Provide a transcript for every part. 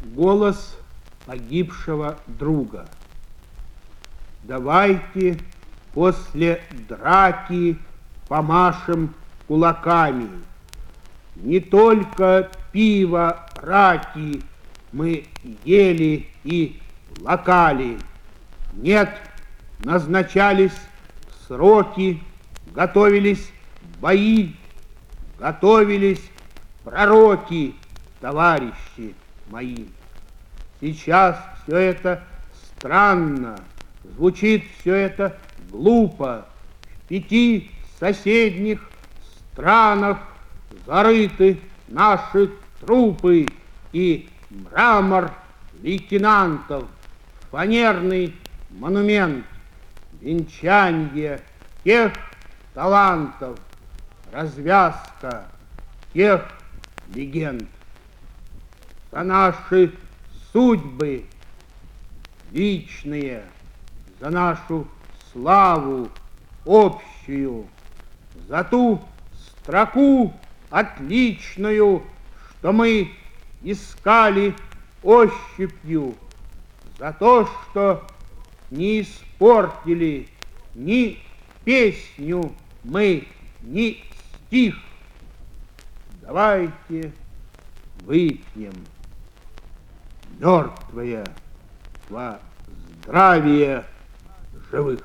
голос погибшего друга. Давайте после драки помашем кулаками. Не только пиво, раки мы ели и лакали. Нет, назначались сроки, готовились бои, готовились пророки, товарищи мои. Сейчас все это странно, звучит все это глупо. В 5 соседних странах зарыты наши трупы, и мрамор лейтенантов, фанерный монумент, венчанье тех талантов, развязка тех легенд. За наши судьбы личные, за нашу славу общую, за ту строку отличную, что мы искали ощупью, за то, что не испортили ни песню мы, ни стих. Давайте выпьем, мертвые, во здравие живых.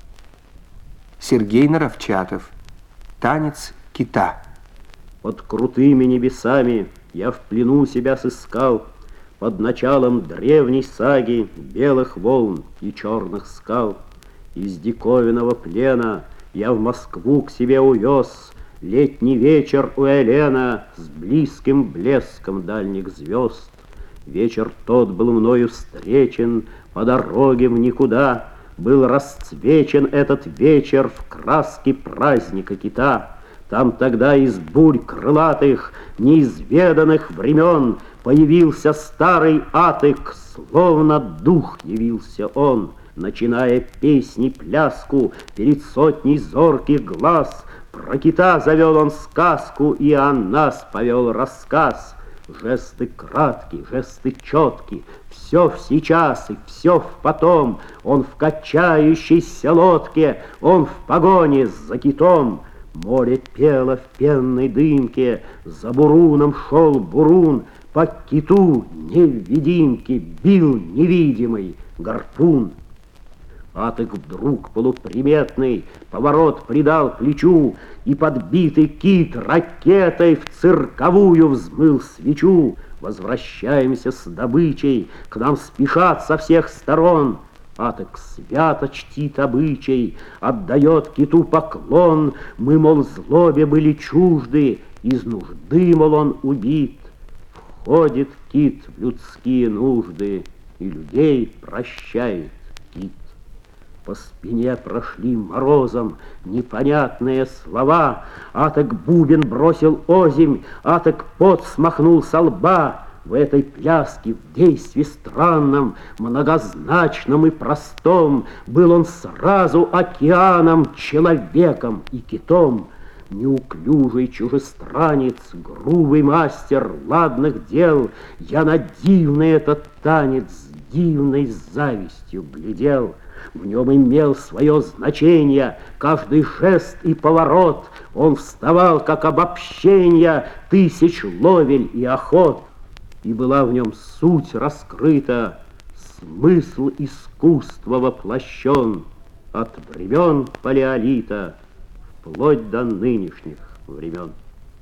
Сергей Наровчатов. Танец кита. Под крутыми небесами я в плену себя сыскал, под началом древней саги белых волн и черных скал. Из диковинного плена я в Москву к себе увез летний вечер у Элена с близким блеском дальних звезд. Вечер тот был мною встречен по дороге в никуда, был расцвечен этот вечер в краске праздника кита. Там тогда из бурь крылатых, неизведанных времен появился старый Атык, словно дух явился он, начиная песни пляску перед сотней зорких глаз. Про кита завел он сказку, и о нас повел рассказ. Жесты краткие, жесты четкие, все в сейчас и все в потом. Он в качающейся лодке, он в погоне за китом. Море пело в пенной дымке, за буруном шел бурун, по киту невидимки бил невидимый гарпун. Атык вдруг полуприметный поворот придал плечу, и подбитый кит ракетой в цирковую взмыл свечу. Возвращаемся с добычей, к нам спешат со всех сторон. Атык свято чтит обычай, отдает киту поклон. Мы, мол, злобе были чужды, из нужды, мол, он убит. Входит кит в людские нужды, и людей прощает кит. По спине прошли морозом непонятные слова. Атык бубен бросил озимь, Атык пот смахнул со лба. В этой пляске, в действии странном, многозначном и простом, был он сразу океаном, человеком и китом. Неуклюжий чужестранец, грубый мастер ладных дел, я на дивный этот танец с дивной завистью глядел. В нем имел свое значение каждый жест и поворот. Он вставал, как обобщение тысяч ловель и охот. И была в нем суть раскрыта, смысл искусства воплощен от времен палеолита вплоть до нынешних времен.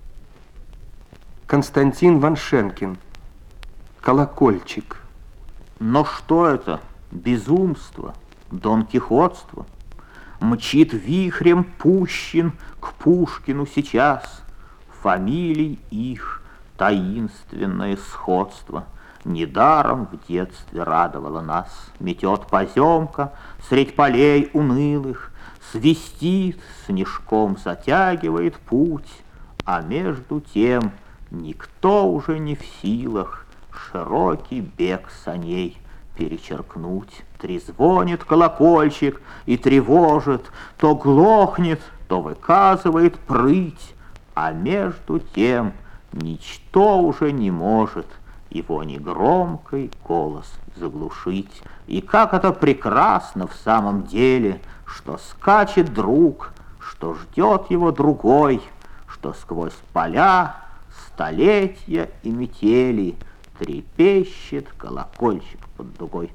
Константин Ваншенкин. Колокольчик. Но что это? Безумство, донкихотство. Мчит вихрем Пущин к Пушкину сейчас. Фамилий их таинственное сходство. Недаром в детстве радовало нас. Метет поземка средь полей унылых, свистит, снежком затягивает путь, а между тем никто уже не в силах широкий бег саней перечеркнуть. Трезвонит колокольчик и тревожит, то глохнет, то выказывает прыть, а между тем ничто уже не может его негромкий голос заглушить. И как это прекрасно в самом деле, что скачет друг, что ждет его другой, что сквозь поля, столетия и метели трепещет колокольчик под дугой.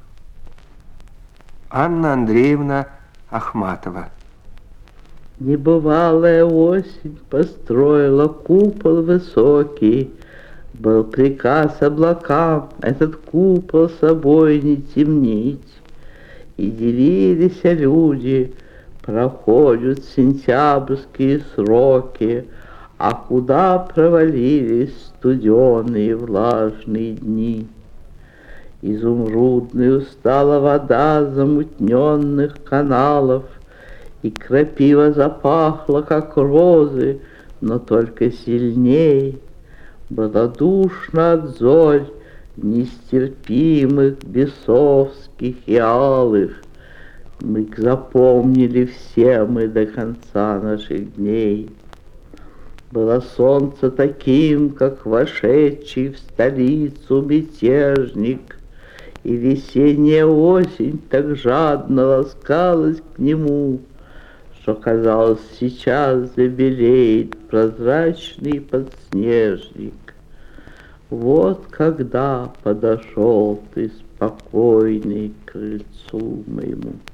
Анна Андреевна Ахматова. Небывалая осень построила купол высокий. Был приказ облакам этот купол собой не темнить. И дивились люди, проходят сентябрьские сроки, а куда провалились студеные влажные дни. Изумрудной стала вода замутненных каналов, и крапива запахла, как розы, но только сильней. Было душно от зорь нестерпимых, бесовских и алых. Мы запомнили все мы до конца наших дней. Было солнце таким, как вошедший в столицу мятежник, и весенняя осень так жадно ласкалась к нему, что, казалось, сейчас забелеет прозрачный подснежник. Вот когда подошел ты спокойный к крыльцу моему.